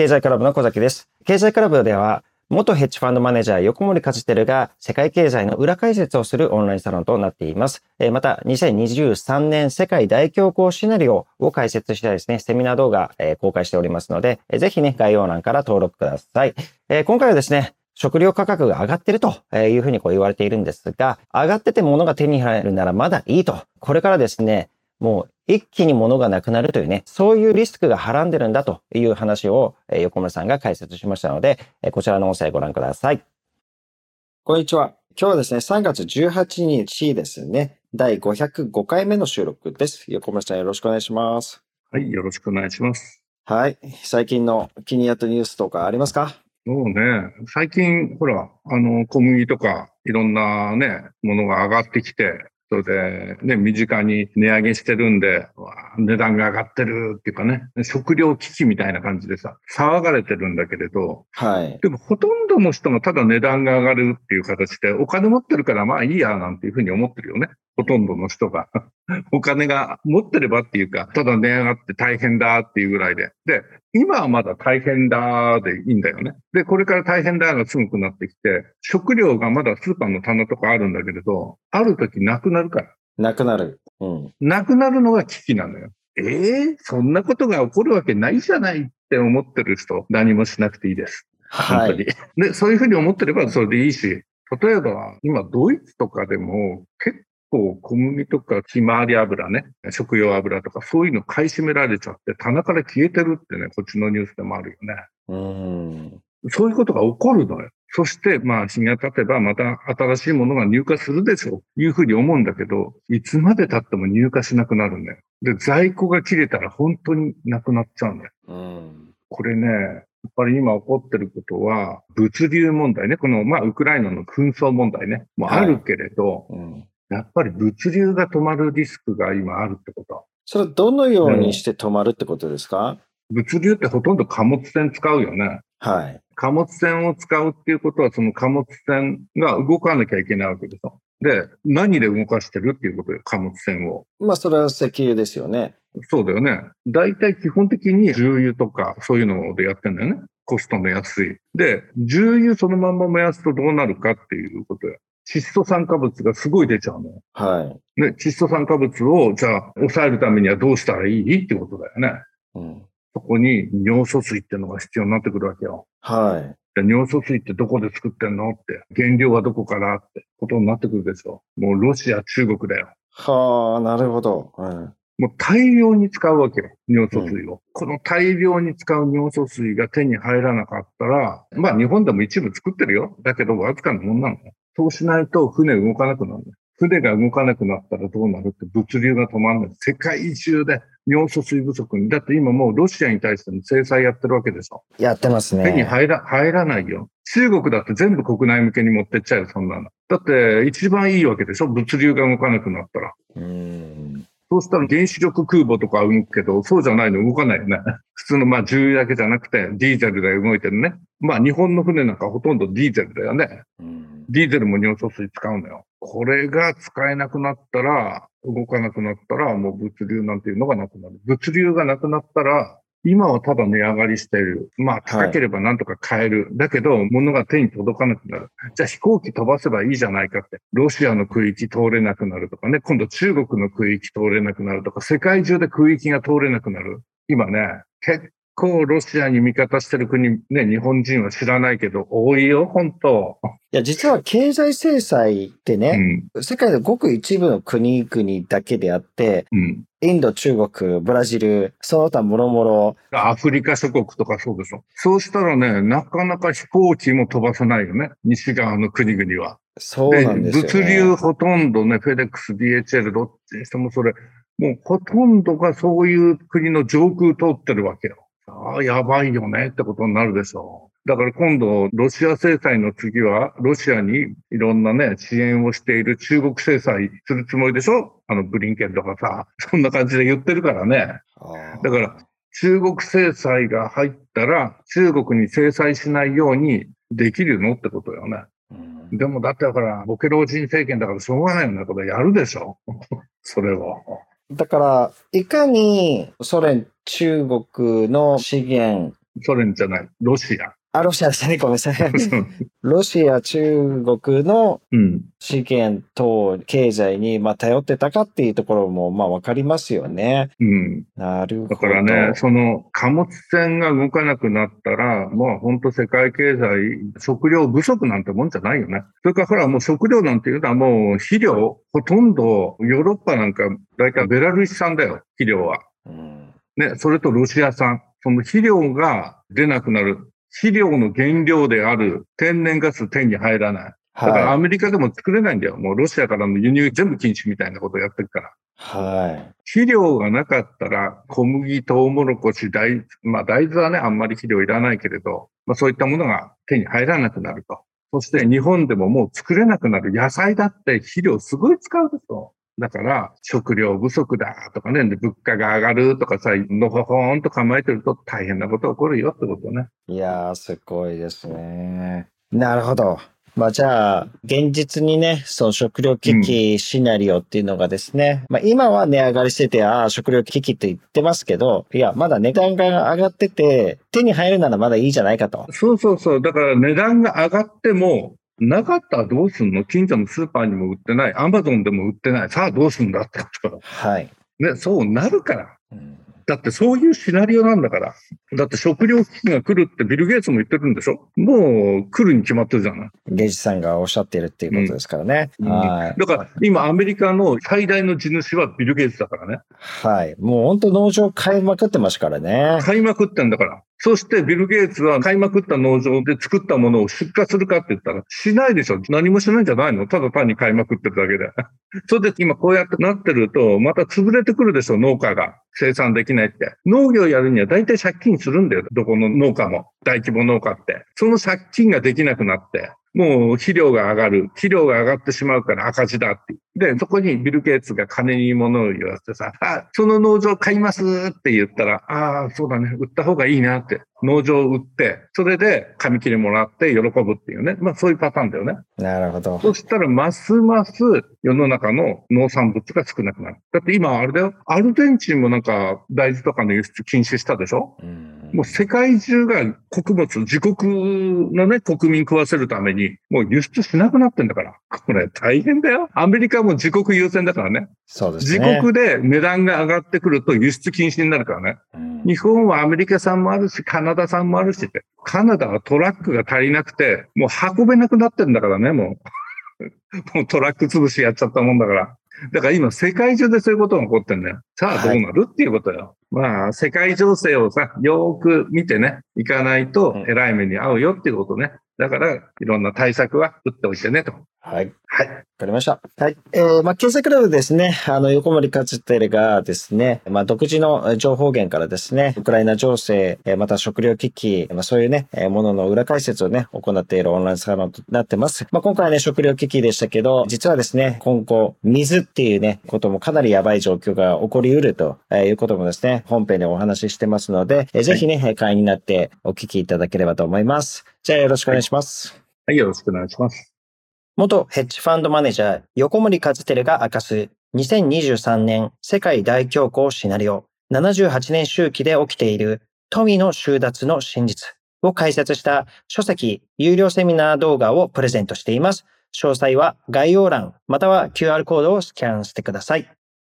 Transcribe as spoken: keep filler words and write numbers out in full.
経済クラブの小崎です。経済クラブでは、元ヘッジファンドマネージャー横森和輝が世界経済の裏解説をするオンラインサロンとなっています。また、にせんにじゅうさんねん世界大恐慌シナリオを解説したですね、セミナー動画公開しておりますので、ぜひね、概要欄から登録ください。今回はですね、食料価格が上がっているというふうにこう言われているんですが、上がってて物が手に入るならまだいいと。これからですね、もう一気に物がなくなるというね、そういうリスクがはらんでるんだという話を横村さんが解説しましたので、こちらの音声ご覧ください。こんにちは。今日はですね、さんがつじゅうはちにちですね、だいごひゃくごかいめの収録です。横村さんよろしくお願いします。 はい、よろしくお願いします。 はい。最近の気になったニュースとかありますか？ そうね。最近、ほら、あの、小麦とか、いろんなね、ものが上がってきて、それで、ね、身近に値上げしてるんで、値段が上がってるっていうかね、食料危機みたいな感じでさ、騒がれてるんだけれど、 はい。 でもほとんどの人がただ値段が上がるっていう形で、お金持ってるからまあいいや、なんていうふうに思ってるよね。ほとんどの人が。お金が持ってればっていうか、ただ値上がって大変だっていうぐらいで。で、今はまだ大変だでいいんだよね。で、これから大変だがすごくなってきて、食料がまだスーパーの棚とかあるんだけれど、ある時なくなるから。 なくなる。うん。 なくなるのが危機なのよ。ええー、そんなことが起こるわけないじゃないって思ってる人、何もしなくていいです。 はい。 本当に。で、そういうふうに思ってればそれでいいし、例えば今ドイツとかでも結構小麦とかひまわり油ね、食用油とかそういうの買い占められちゃって棚から消えてるってね、こっちのニュースでもあるよね。 うん。 そういうことが起こるのよ。そして、まあ、日が経てばまた新しいものが入荷するでしょう。いうふうに思うんだけど、いつまで経っても入荷しなくなるんだよ。で、在庫が切れたら本当になくなっちゃうんだよ。 うん。 これね、やっぱり今起こってることは、物流問題ね。この、まあ、ウクライナの紛争問題ね。もあるけれど、 はい。うん。 やっぱり物流が止まるリスクが今あるってこと。 それはどのようにして止まるってことですか？ 物流ってほとんど貨物船使うよね。 はい。 貨物船を使うっていうことは、その貨物船が動かなきゃいけないわけですよ。で、何で動かしてるっていうことで、貨物船を。 まあ、それは石油ですよね。 そうだよね。大体基本的に重油とか、そういうのでやってんだよね。コストの安い。で、重油そのまんま燃やすとどうなるかっていうことで、窒素酸化物がすごい出ちゃうのよ。 はい。 で、窒素酸化物を、じゃあ、抑えるためにはどうしたらいいってことだよね。 うん。 そこに尿素水っていうのが必要になってくるわけよ。 はい。 で尿素水ってどこで作ってんのって、原料はどこからってことになってくるでしょ。もうロシア、中国だよ。 はあ、なるほど。うん。 もう大量に使うわけよ、尿素水を。 うん、 この大量に使う尿素水が手に入らなかったら、まあ日本でも一部作ってるよ。だけどわずかなもんなの。そうしないと船動かなくなる。船が動かなくなったらどうなるって物流が止まらない。世界中で尿素水不足に。だって今もうロシアに対しての制裁やってるわけでしょ。 やってますね。 手に入ら、入らないよ。中国だって全部国内向けに持ってっちゃうよ、そんなの。だって一番いいわけでしょ、物流が動かなくなったら。 うん。 そうしたら原子力空母とか動くけど、そうじゃないの動かないよね。普通のまあ重油だけじゃなくて、ディーゼルで動いてるね。まあ日本の船なんかほとんどディーゼルだよね。うん、ディーゼルも尿素水使うのよ。これが使えなくなったら、動かなくなったら、もう物流なんていうのがなくなる。物流がなくなったら、今はただ値上がりしている。まあ高ければなんとか買える。はい、だけど、物が手に届かなくなる。じゃあ飛行機飛ばせばいいじゃないかって。ロシアの区域通れなくなるとかね。今度中国の区域通れなくなるとか、世界中で区域が通れなくなる。今ね、結構ロシアに味方してる国、ね、日本人は知らないけど、多いよ、本当。 いや、実は経済制裁ってね、うん、世界のごく一部の国々だけであって、うん、インド、中国、ブラジル、その他もろもろ。 アフリカ諸国とかそうでしょ。そうしたらね、なかなか飛行機も飛ばせないよね。西側の国々は。 そうなんですよね。 物流ほとんどね、フェデックス、ディーエイチエル、どっちにしてもそれ、もうほとんどがそういう国の上空通ってるわけよ。ああ、やばいよねってことになるでしょう。だから今度、ロシア制裁の次は、ロシアにいろんなね、支援をしている中国制裁するつもりでしょ？あの、ブリンケンとかさ、そんな感じで言ってるからね。だから、中国制裁が入ったら、中国に制裁しないようにできるのってことよね。うん、でもだってだから、ボケ老人政権だからしょうがないよね。これやるでしょそれを。 だから、いかにソ連、中国の資源ソ連じゃない、ロシア。 あ、ロシアですね。ごめんなさい。ロシア、中国の資源と経済にまあ頼ってたかっていうところもまあわかりますよね。 うん。 なるほど。 だからね、その貨物船が動かなくなったら、まあ本当世界経済、食料不足なんてもんじゃないよね。それからほらもう食料なんていうのはもう肥料、ほとんどヨーロッパなんか大体ベラルーシ産だよ、肥料は。うん、ね、それとロシア産。その肥料が出なくなる。肥料の原料である天然ガス手に入らない。だからアメリカでも作れないんだよ。もうロシアからの輸入全部禁止みたいなことをやってるから。 はい。 肥料がなかったら小麦、トウモロコシ、大、まあ大豆はね、あんまり肥料いらないけれど、まあそういったものが手に入らなくなると。そして日本でももう作れなくなる野菜だって肥料すごい使うでしょ。だから、食料不足だとかね、物価が上がるとかさ、のほほーんと構えてると大変なことが起こるよってことね。 いやー、すごいですね。なるほど。まあじゃあ、現実にね、その食料危機シナリオっていうのがですね、うん、まあ今は値上がりしてて、ああ、食料危機って言ってますけど、いや、まだ値段が上がってて、手に入るならまだいいじゃないかと。 そうそうそう。だから値段が上がっても、なかったらどうすんの？近所のスーパーにも売ってない。アマゾンでも売ってない。さあどうすんだってこと。 はい。 ね、そうなるから。うんだってそういうシナリオなんだから。だって食料危機が来るってビル・ゲイツも言ってるんでしょ？もう来るに決まってるじゃない。 ゲイツさんがおっしゃっているっていうことですからね。 うん、はい。だから今アメリカの最大の地主はビル・ゲイツだからね。 はい。もう本当農場買いまくってますからね。 買いまくってんだから。そしてビル・ゲイツは買いまくった農場で作ったものを出荷するかって言ったらしないでしょ。何もしないんじゃないの？ただ単に買いまくってるだけで。それで今こうやってなってるとまた潰れてくるでしょ、農家が。生産できないって。農業やるには大体借金するんだよ。どこの農家も。大規模農家って。その借金ができなくなって。もう肥料が上がる。肥料が上がってしまうから赤字だって。で、そこにビル・ゲイツが金に物を言わせてさ、あ、その農場買いますって言ったら、ああ、そうだね。売った方がいいなって。農場を売って、それで紙切れもらって喜ぶっていうね。まあそういうパターンだよね。 なるほど。 そしたらますます世の中の農産物が少なくなる。だって今あれだよ。アルゼンチンもなんか大豆とかの輸出禁止したでしょ？うんもう世界中が穀物、自国のね、国民食わせるために、もう輸出しなくなってんだから。これ大変だよ。アメリカも自国優先だからね。 そうですね。 自国で値段が上がってくると輸出禁止になるからね。うん、日本はアメリカ産もあるし、カナダ産もあるしって。カナダはトラックが足りなくて、もう運べなくなってんだからね、もう。もうトラック潰しやっちゃったもんだから。だから今世界中でそういうことが起こってんだよ。さあどうなる、はい、っていうことよ。まあ世界情勢をさ、よーく見てね、いかないと偉い目に遭うよっていうことね。だからいろんな対策は打っておいてねと。 はい。はい。わかりました。はい。えー、まあ、経済クラブですね。あの、横森かつてるがですね、まあ、独自の情報源からですね、ウクライナ情勢、また食料危機、まあ、そういうね、ものの裏解説をね、行っているオンラインサロンとなってます。まあ、今回はね、食料危機でしたけど、実はですね、今後、水っていうね、こともかなりやばい状況が起こり得るということもですね、本編でお話ししてますので、えー、ぜひね、会員になってお聞きいただければと思います。じゃあよろしくお願いします。 はい、はい、よろしくお願いします。 元ヘッジファンドマネージャー横森和輝が明かすにせんにじゅうさんねん世界大恐慌シナリオななじゅうはちねん周期で起きている富の収奪の真実を解説した書籍有料セミナー動画をプレゼントしています。詳細は概要欄または キューアール コードをスキャンしてください。